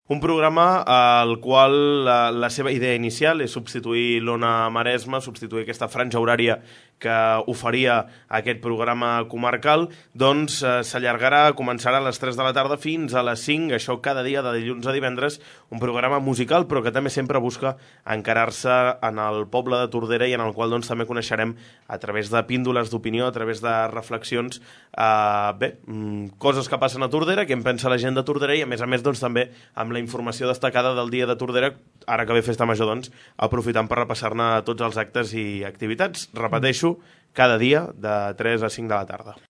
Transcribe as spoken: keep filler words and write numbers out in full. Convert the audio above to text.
Un programa al qual la, la seva idea inicial és substituir l'Ona Maresme, substituir aquesta franja horària que oferia aquest programa comarcal, doncs eh, s'allargarà, començarà a les tres de la tarda fins a les cinc, això cada dia de dilluns a divendres, un programa musical però que també sempre busca encarar-se en el poble de Tordera i en el qual doncs, també coneixerem a través de píndoles d'opinió, a través de reflexions, eh, bé, coses que passen a Tordera, què en pensa la gent de Tordera i a més a més doncs, també amb la informació destacada del dia de Tordera, ara que ve Festa Major, doncs, aprofitant per repassar-ne tots els actes i activitats. Repeteixo, cada dia de tres a cinc de la tarda.